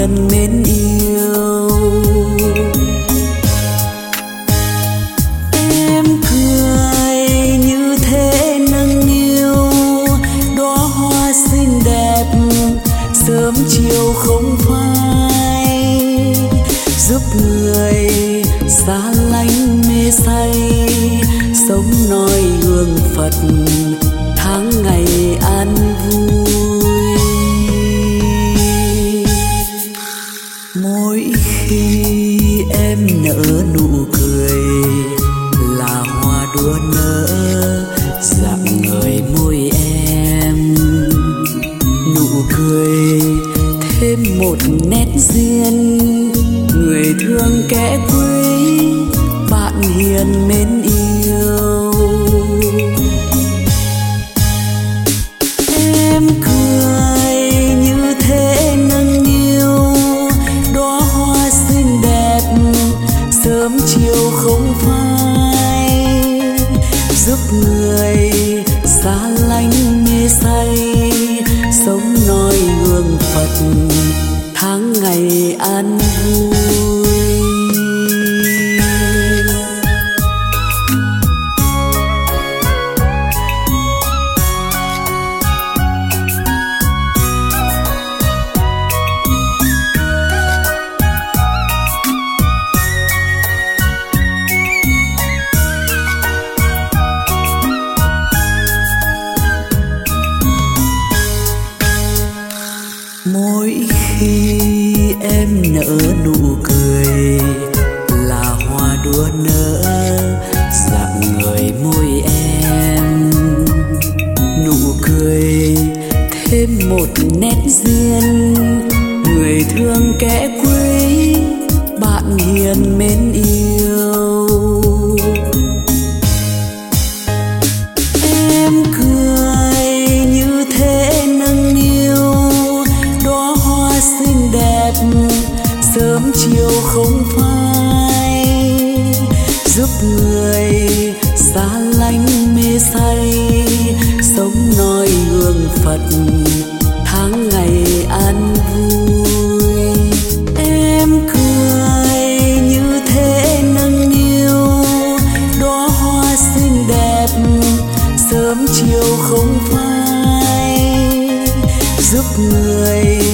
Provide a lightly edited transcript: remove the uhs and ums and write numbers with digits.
hiền mến yêu. Em cười như thế nâng niu đóa hoa xinh đẹp, sớm chiều không phai, giúp người xa lánh mê say, sống noi hương Phật tháng ngày an vui. Mỗi khi em nở nụ cười là hoa đua nở rạng ngời môi em, nụ cười thêm một nét duyên, người thương kẻ quý bạn hiền mến yêu. Em cười như thế nâng niu đóa hoa xinh đẹp, sớm chiều không phai, giúp người xa lánh mê say, sống noi hương Phật tháng ngày an vui. Mỗi khi em nở nụ cười là hoa đua nở rạng ngời môi em, nụ cười thêm một nét duyên, người thương kẻ quý bạn hiền mến yêu. Em cười như thế nâng niu đóa hoa xinh đẹp, sớm chiều không phai, giúp người xa lánh mê say, sống noi hương Phật tháng ngày an vui. Em cười như thế nâng niu đóa hoa xinh đẹp, sớm chiều không phai, giúp người